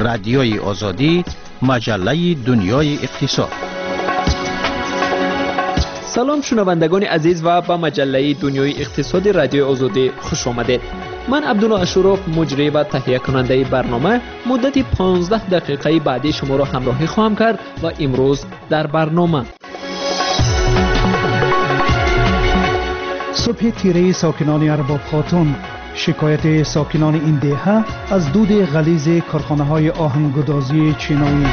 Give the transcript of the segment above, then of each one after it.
رادیوی آزادی، مجله دنیای اقتصاد. سلام شنوندگان عزیز و به مجله دنیای اقتصادی رادیو آزادی خوش آمدید. من عبدالله اشرف مجری و تهیه کننده برنامه مدت 15 دقیقه بعدی شما را همراهی خواهم کرد و امروز در برنامه صبح تیره ساکنان ارباب خاتون، شکایت ساکنان این دهه از دود غلیظ کارخانه‌های آهن‌گدازی چینایی.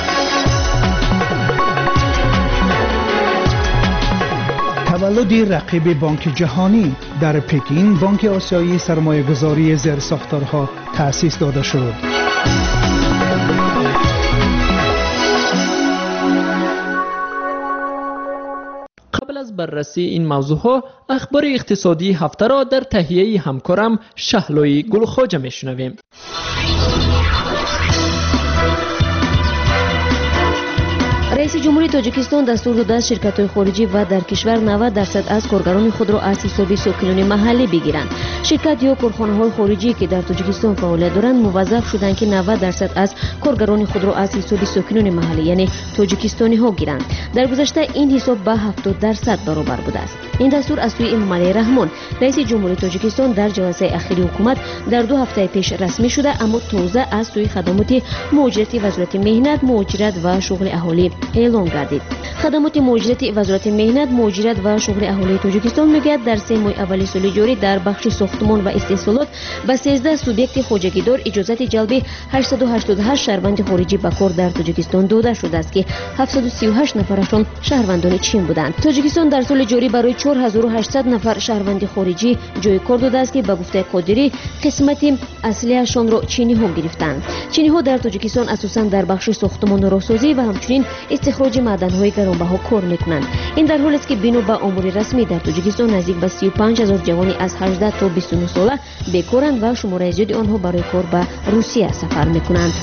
تولد رقیب بانک جهانی. در پکین بانک آسیایی سرمایه‌گذاری زیرساختارها تأسیس داده شد. قبل از بررسی این موضوعها اخبار اقتصادی هفته را در تهیه همکارم شهلوی گلخواجه میشنویم. رئیس جمهوری تاجیکستان دستور داده است شرکت‌های خارجی و در کشور 90% از کارگران خود را از حساب ساکنان محلی بگیرند. شرکت یا کارخانه‌های خارجی که در تاجیکستان فعالیت دارند موظف شدند که 90% از کارگران خود را از حساب ساکنان محلی یعنی تاجیکستانی‌ها گیرند. در گذشته این حساب به 70% برابر بوده است. این دستور از سوی امام علی رحمان رئیس جمهوری تاجیکستان در جلسه اخیر حکومت در 2 هفته پیش رسمی شده، اما تازه از سوی خدمات مهاجرتی وزارت مهنت، مهاجرت و شغل اهالی اعلام گردید. خدمات مهاجرتی وزارت مهنت، مهاجرت و شغل اهالی تاجیکستان میگوید در 3 ماه اول سال جاری در بخش ساختمان و استحصالات به 13 سوبیکت خواجگیدار اجازه جلب 888 شهروند خارجی به کار در تاجیکستان داده شده است که 738 نفرشان شهروندان چین بودند. تاجیکستان در سال جاری برای 4800 نفر شهروند خارجی جای کار داده است که به گفته قادری قسمت اصلیشان را چینی ها گرفتند. چینی ها در تاجیکستان اساساً در بخش ساختمان و راهسازی و همچنین استخراج معدن‌های گرانبها کار می‌کنند. این در حالی است که بنا به آمار رسمی در تاجیکستان نزدیک به 35000 جوانی از 18 تا 29 ساله بیکارند و شمار زیادی آنها برای کار به روسیه سفر می‌کنند.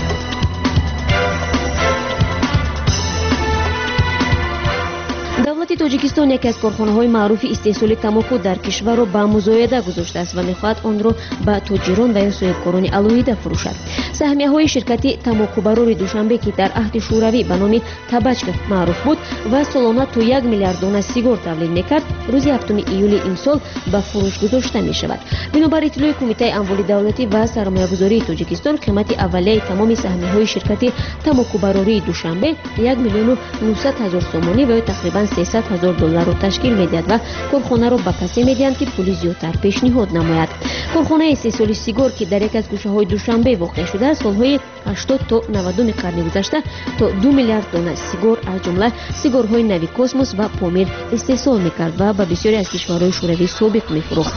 دولت تاجیکستان یکی از کارخانه‌های معروف استحصال تنباکو در کشور را به مزایده گذاشته است و می‌خواهد آن را به تاجران و یا صاحبکاران علاهیده فروشد. سهمیه‌های شرکت تنباکوبرار دوشنبه که در عهد شوروی به نام تبچک معروف بود و سالانه تا 1 میلیارد دانه سیگار تولید می‌کرد، روز 7 ایول امسال به فروش گذاشته می‌شود. بنابر اطلاع کمیته اموال دولتی و سرمایه‌گذاری تاجیکستان، قیمت اولیه تمام سهمیه‌های شرکت تنباکوبراری دوشنبه 1,900,000 سومانی و تقریباً $300,000 را تشکیل می‌دهد و کارخانه را به کسی می‌دهند که پول زیادتر پیشنهاد نماید. کارخانه استحصال سیگار که در یک از گوشه‌های دوشنبه واقع شده سالهای 80 تا 90 قرن گذشته تا 2 میلیارد دانه سیگار از جمله سیگارهای نوی کاسموس و پامیر استحصال می‌کرد و به بسیاری از کشورهای شوروی سابق می‌فروخت.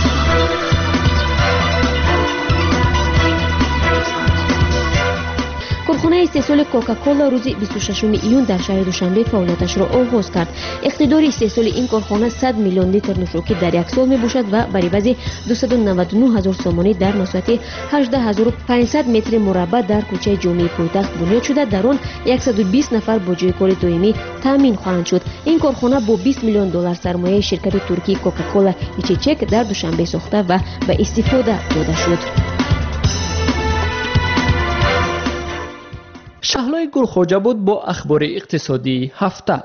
کارخانه استحصال کوکاکولا روز 26 ایون در شهر دوشنبه فعالیتش را آغاز کرد. اقتدار استحصال این کارخانه 100 میلیون لیتر نوشاکی در یک سال میباشد و بر عوض 299,000 سومانی در مساحت 18,500 متر مربع در کوچه جامع پایتخت بنیاد شده. در آن 120 نفر با جای کار دائمی تامین خواهند شد. این کارخانه با 20 میلیون دلار سرمایه شرکت ترکی کوکاکولا ایچیچک در دوشنبه ساخته و به استفاده داده شد. شهلوی گلخواجه بود با اخبار اقتصادی هفته.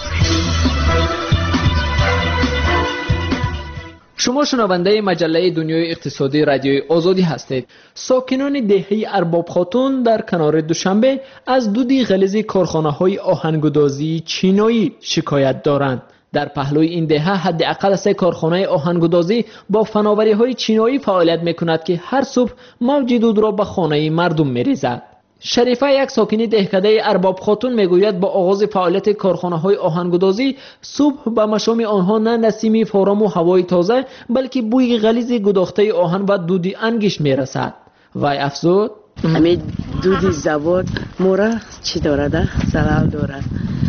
شما شنونده مجله دنیای اقتصادی رادیوی آزادی هستید. ساکنان دهه ارباب خاتون در کنار دوشنبه از دود غلیظ کارخانه‌های آهن‌گدازی چینایی شکایت دارند. در پهلوی این دهه حداقل 3 کارخانه آهن‌گدازی با فناوری‌های چینایی فعالیت می‌کند که هر صبح موج دود را به خانه مردم می‌ریزد. شریفه یک ساکن دهکده ارباب خاتون میگوید با آغاز فعالیت کارخانه‌های آهن‌گدازی صبح به مشام آنها نه نسیم فارام و هوای تازه بلکه بوی غلیظ گداخته آهن و دود انگشت میرسد. وای افزود همین دود زواد مورا چی دارد؟ زلال دارد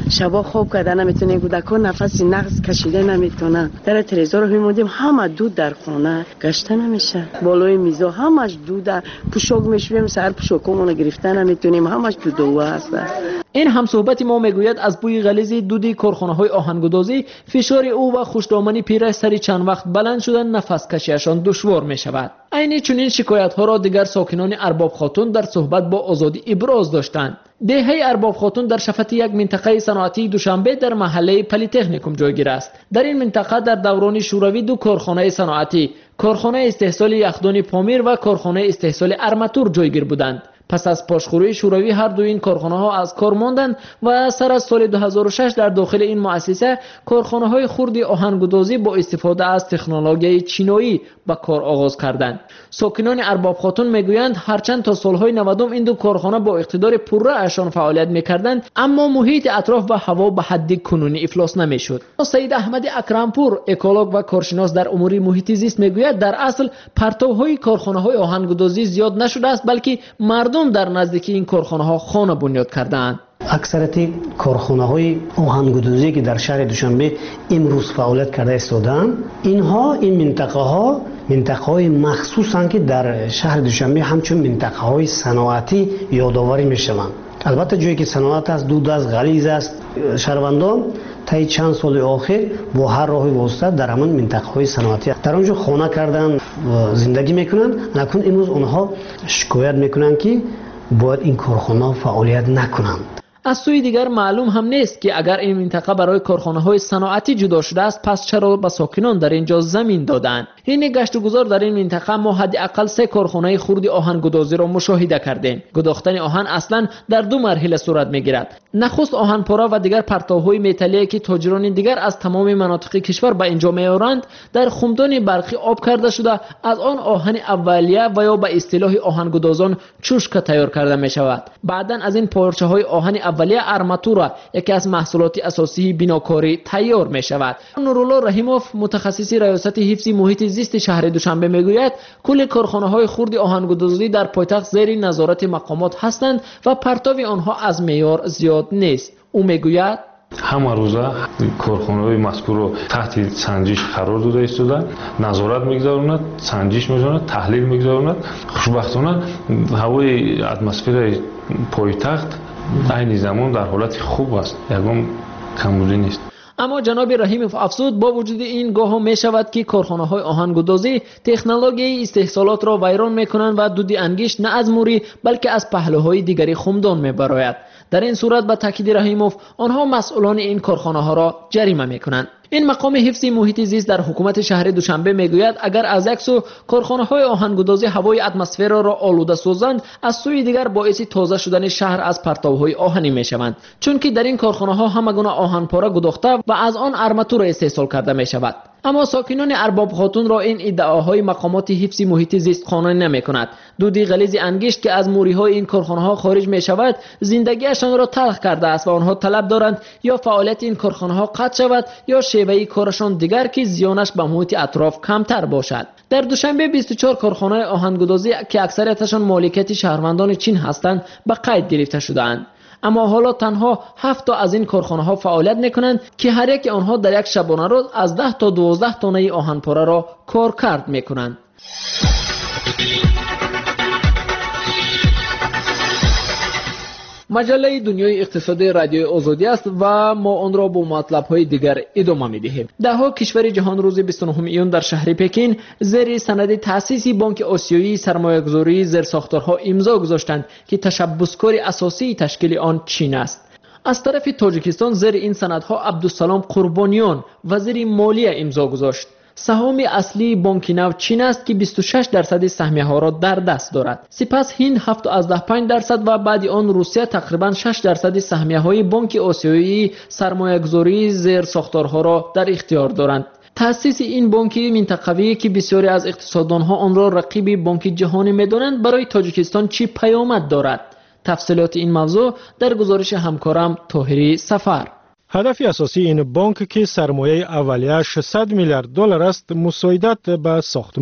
شبا خواب کرده نمیتونه، کودکان نفس نقص کشیده نمیتونه. در تلویزیون میموندیم همه دود در خونه گشته نمیشه، بالای میزا همش دود، پوشاک میشویم سر پوشاکمون گرفته نمیتونیم، همش دود و هست. این همصحبت ما میگوید از بوی غلیظ دود کارخانه‌های آهنگدازی فشار او و خوشدامنی پیرش سری چند وقت بلند شدن نفس کشیشان دشوار می شود. عین چنین شکایت ها را دیگر ساکنان ارباب خاتون در صحبت با آزادی ابراز داشتند. دهه ارباب خاتون در شفت یک منطقه صنعتی دوشنبه در محله پلی‌تکنیکوم جایگیر است. در این منطقه در دوران شوروی دو کارخانه صنعتی، کارخانه استحصال یخدان پامیر و کارخانه استحصال ارماتور جایگیر بودند. پس از پاشخوری شوروی هر دو این کارخانه ها از کار ماندند و سر از سال 2006 در داخل این مؤسسه کارخانه های خرد آهنگدازی با استفاده از تکنولوژی چینایی به کار آغاز کردند. ساکنان ارباب خاتون میگویند هرچند تا سالهای 90 این دو کارخانه با اقتدار پررأیشان فعالیت میکردند، اما محیط اطراف و هوا به حد کنونی افلاس نمیشد. سید احمد اکرمپور، اکولوگ و کارشناس در امور محیط زیست میگوید در اصل پرتوهای کارخانه های آهنگدازی زیاد نشده است، بلکه مردم در نزدیکی این کارخانه ها خانه بنیاد کردند. اکثریت کارخانه های آهنگدازی که در شهر دوشنبه امروز فعالیت کرده استادند، اینها این منطقه های مخصوصن که در شهر دوشنبه همچون منطقه های صنعتی یادآوری می شوند. البته جایی که صنعت است، دود است، غلیظ است، شهروندان تا چند سال آخر با هر راه واسطه در همان منطقه های صنعتی در آنجا خانه کردن زندگی میکنن، لکن امروز آنها شکایت میکنن که باید این کارخانه فعالیت نکنند. از سوی دیگر معلوم هم نیست که اگر این منطقه برای کارخانه‌های صنعتی جدا شده است، پس چرا به ساکنان در اینجا زمین دادند؟ این گشت و گذار در این منطقه ما حداقل 3 کارخانه خرد آهنگدازی را مشاهده کردیم. گداختن آهن اصلا در 2 مرحله صورت میگیرد. نخست آهن پاره و دیگر پرتوهای متالی که تاجران دیگر از تمام مناطق کشور به اینجا میآورند در خمدان برقی آب کرده شده، از آن آهن اولیه و یا به اصطلاح آهنگدازان چوشکه تیار کرده می شود. بعداً از این پارچه های آهن اولیه ارماتور، یکی از محصولات اساسی بناکاری، تیار می شود. نورالله رحیموف، متخصص ریاست حفظ محیط زیست شهر دوشنبه میگوید کل کارخانه های خرد آهنگدازی در پایتخت زیر نظارت مقامات هستند و پرتو آنها از معیار زیاد نیست. او میگوید همه روزه کارخانه‌های مذکور رو تحت سنجش قرار داده ایستادند، نظارت می‌گذارند، سنجش می‌کنند، تحلیل می‌گذارند. خوشبختانه هوای اتمسفر پایتخت عین زمان در حالت خوب است، یگان کمبودی نیست. اما جناب رحیموف افزود با وجود این گاه می شود که کارخانه های آهنگدازی تکنولوژی استحصالات را ویران می کنند و دود انگشت نه از موری بلکه از پهلوهای دیگری خمدان می براید. در این صورت به تاکید رحیموف آنها مسئولان این کارخانه ها را جریمه می کنند. این مقام حفظ محیط زیست در حکومت شهر دوشنبه میگوید اگر از یک سو کارخانه های آهنگدازی هوای اتمسفر را آلوده سازند، از سوی دیگر باعث تازه شدن شهر از پرتوهای آهنی میشوند، چون که در این کارخانه ها همه گونه آهن پاره گداخته و از آن ارماتور استحصال کرده می شود. اما ساکنان ارباب خاتون را این ادعاهای مقامات حفظ محیط زیست قانع نمی‌کند. دود غلیظ انگشت که از موری‌های این کارخانه‌ها خارج می‌شود، زندگیشان را تلخ کرده است و آنها طلب دارند یا فعالیت این کارخانه‌ها قطع شود یا شیوه کارشان دیگر که زیانش به محیط اطراف کمتر باشد. در دوشنبه 24 کارخانه آهنگدازی که اکثریتشان مالکیت شهروندان چین هستند به قید گرفته شده‌اند. اما حالا تنها 7 تا از این کارخانه ها فعالیت میکنند که هر یک آنها در یک شبانه روز از 10 تا 12 تانه آهن پاره را کارکرد میکنند. مجله دنیای اقتصادی رادیوی آزادی است و ما آن را با مطلب‌های دیگر ادامه می‌دهیم. ده‌ها کشور جهان روز 29 ایون در شهر پکین زیر سند تأسیس بانک آسیایی سرمایه‌گذاری زیرساختارها امضا گذاشتند که تشبثکار اساسی تشکیل آن چین است. از طرف تاجیکستان زیر این سندها عبدالسلام قربانیان وزیر مالیه امضا گذاشت. سهام اصلی بانک نو چین است که 26% سهمیه ها را در دست دارد. سپس هند 7.5% و بعد آن روسیه تقریبا 6% سهمیه های بانک آسیایی سرمایه‌گذاری زیر ساختارها را در اختیار دارند. تأسیس این بانک منطقوی که بسیاری از اقتصاددانها آن را رقیب بانک جهانی می‌دانند برای تاجیکستان چه پیامد دارد؟ تفصیلات این موضوع در گزارش همکارم طاهری سفر. هدف اساسی این بانک که سرمایه اولیه $600 میلیارد است، مساعدت به ساختمان،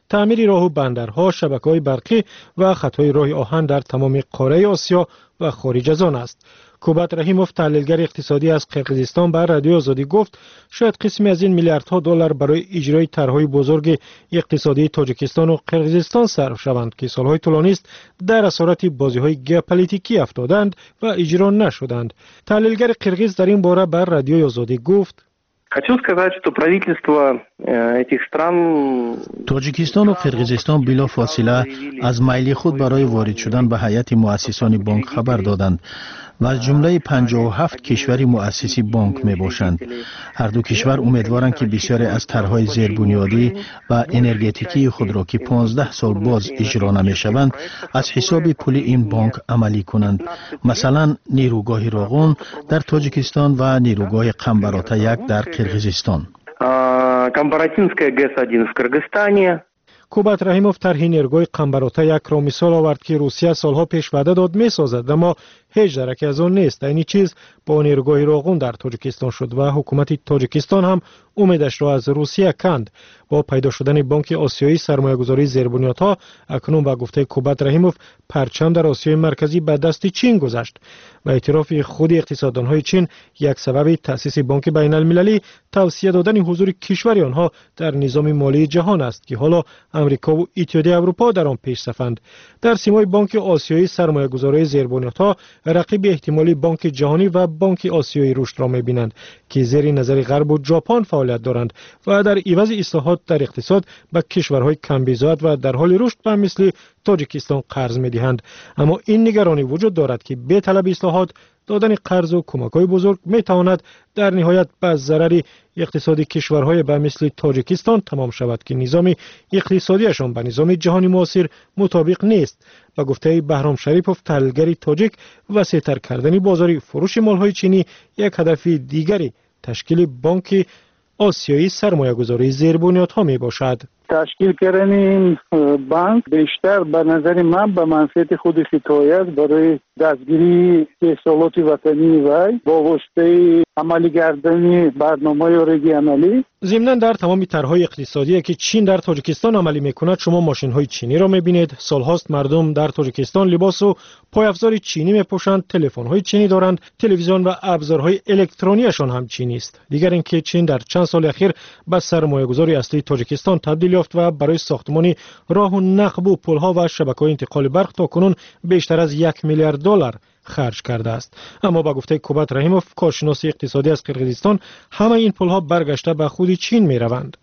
تعمیر راه و بندرها، شبکه‌های برقی و خطهای راه آهن در تمام قاره آسیا و خارج از آن است. کوبات رحیموف، تحلیلگر اقتصادی از قرقیزستان، بر رادیو آزادی گفت شاید قسمی از این میلیاردها دلار برای اجرای طرح‌های بزرگ اقتصادی تاجیکستان و قرقیزستان صرف شوند که سالهای طولانی است در اسارت بازی‌های ژئوپلیتیکی افتادند و اجرا نشدند. تحلیلگر قرقیز در این باره بر رادیو آزادی گفت: Хочу сказать, что правительство этих стран تاجیکستان و قرقیزستان بلا فاصله از میل خود برای وارد شدن به هیئت مؤسسان بانک خبر دادند و از جمله 57 کشوری مؤسسی بانک می باشند. هر دو کشور امیدوارند که بسیاری از طرح‌های زیربنیادی و انرژتیکی خود را که 15 سال باز اجرا نمی شوند از حساب پول این بانک عملی کنند. مثلا نیروگاه راغون در تاجیکستان و نیروگاه قمبراتا 1 در قرقیزستان. Камбаратинская ГЭС-1 в Кыргызстане. کوبات رحیموف طرح نیروگاه قمبراتا 1 را مثال آورد که روسیه سالها پیش وعده داد می‌سازد، اما هیچ درکی از آن نیست. این چیز با نیروگاه راغون در تاجیکستان شد و حکومت تاجیکستان هم امیدش را از روسیه کند. با پیدا شدن بانک آسیایی سرمایه‌گذاری زیربنیادها اکنون با گفته کوبات رحیموف پرچم در آسیای مرکزی به دست چین گذشت و اعتراف خود اقتصاددان‌های چین یک سبب تأسیس بانک بین‌المللی توصیه دادن حضور کشور آنها در نظام مالی جهان است که حالا امریکا و اتحادیه اروپا در آن پیش‌رفتند. در سیمای بانک آسیایی سرمایه‌گذاری زیربنیادها رقیب احتمالی بانک جهانی و بانک آسیایی رشد را می‌بینند که زیر نظر غرب و ژاپن فعالیت دارند و در عوض اصلاحات در اقتصاد به کشورهای کم‌بیزاد و در حال رشد به مثل تاجیکستان قرض می‌دهند. اما این نگرانی وجود دارد که به طلب اصلاحات دادن قرض و کمک‌های بزرگ می‌تواند در نهایت به ضرر اقتصادی کشورهای به مثل تاجیکستان تمام شود که نظام اقتصادیشان به نظام جهانی معاصر مطابق نیست. و گفته بهرام شریفوف، تحلیلگر تاجیک، وسیع‌تر کردن بازار فروش مال‌های چینی یک هدف دیگری تشکیل بانک آسیایی سرمایه‌گذاری زیربنیادها میباشد. تشکیل کردن این بانک بیشتر به نظر من به منفعت خود خطایی است برای دستگیری احصالات وطنی و با واسطه عملی کردن برنامه‌های رژیونالی. ضمناً در تمام طرح‌های اقتصادی که چین در تاجیکستان عملی می‌کند شما ماشین‌های چینی را می‌بینید. سال‌هاست مردم در تاجیکستان لباس و پایافزار چینی می‌پوشند، تلفن‌های چینی دارند، تلویزیون و ابزارهای الکترونیشان هم چینی است. دیگر اینکه چین در چند سال اخیر به سرمایه‌گذاری اصلی تاجیکستان تبدیل یافت و برای ساختمان راه و نقب و پل‌ها و شبکه‌های انتقال برق تاکنون بیشتر از 1 میلیارد دلار خرج کرده است. اما با گفته کوبات رحیموف، کارشناس اقتصادی از قرقیزستان، همه این پل‌ها برگشته به خود چین می‌روند.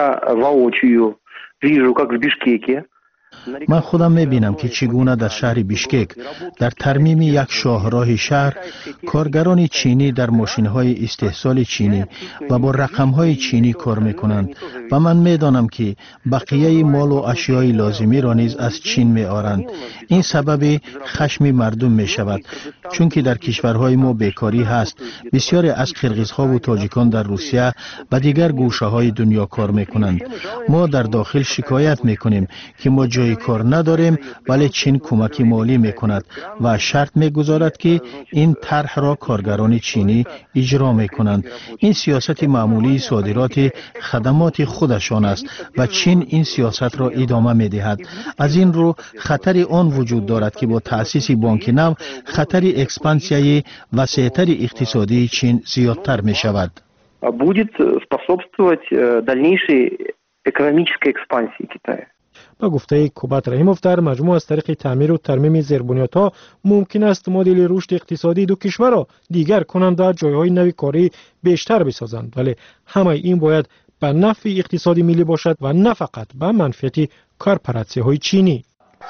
من خودم می‌بینم که چگونه در شهر بیشکک در ترمیم یک شاهراه شهر کارگران چینی در ماشین‌های استحصال چینی و با رقم‌های چینی کار می‌کنند و من می‌دانم که بقیه مال و اشیای لازمی را نیز از چین می‌آورند. این سبب خشم مردم می‌شود چون که در کشورهای ما بیکاری هست. بسیاری از قرقیزها و تاجیکان در روسیه و دیگر گوشه‌های دنیا کار می‌کنند. ما در داخل شکایت می‌کنیم که ما جای کار نداریم، ولی چین کمک مالی میکند و شرط میگذارد که این طرح را کارگران چینی اجرا میکنند. این سیاست معمولی صادرات خدمات خودشان است و چین این سیاست را ادامه میدهد. از این رو خطر آن وجود دارد که با تأسیس بانک نو خطر اکسپانسیای وسیع‌تر اقتصادی چین زیادتر میشود. Будет способствовать дальнейшей экономической экспансии Китая. با گفته کوبات رحیموف، در مجموع از طریق تعمیر و ترمیم زیربنیادها ممکن است مدل رشد اقتصادی دو کشور را دیگر کنند و جایهای نوی کاری بیشتر بسازند، ولی همه این باید به نفع اقتصادی ملی باشد و نه فقط به منفعت کارپراتسی‌های چینی.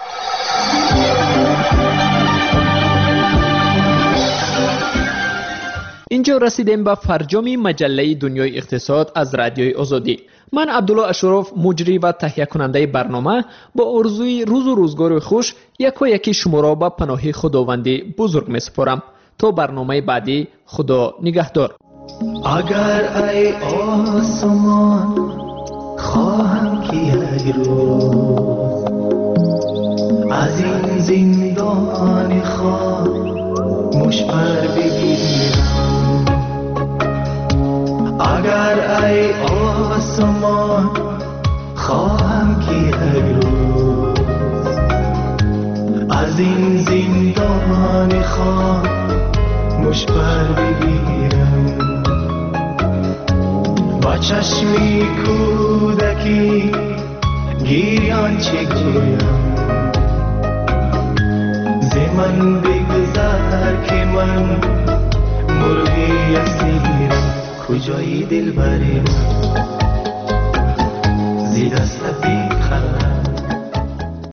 اینجا رسیدیم به فرجام مجله دنیای اقتصاد از رادیوی آزادی. من عبدالله اشرف، مجری و تهیه کننده برنامه، با آرزوی روز و روزگار خوش یکی شما را به پناه خداوندی بزرگ می سپارم. تا برنامه بعدی، خدا نگهدار. اگر ای آسمان خواهم که یک روز از این زندان خاک مشپر بگیرم، اگر ای آسمان خواهم که بخوام مشبر بگیرم با چشمی کودکی گیریان چه گویم زمن بگذر که من مرغی اسیرم کجایی دل بریم زی دست